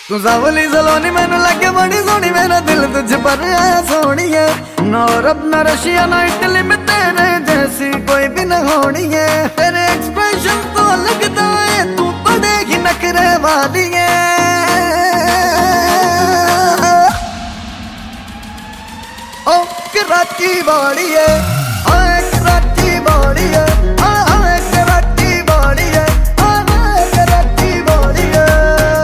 तू सावली सलोनी मैनू लगे बड़ी सोनी, मेरा दिल तुझ पर आया सोनी है। ना अरब ना रशिया ना इटली में तेरे जैसी कोई भी न होनी है। तेरे एक्सप्रेशन तो लगता है तू पड़ेगी नखरे वाली है। ओ कराची वाली है।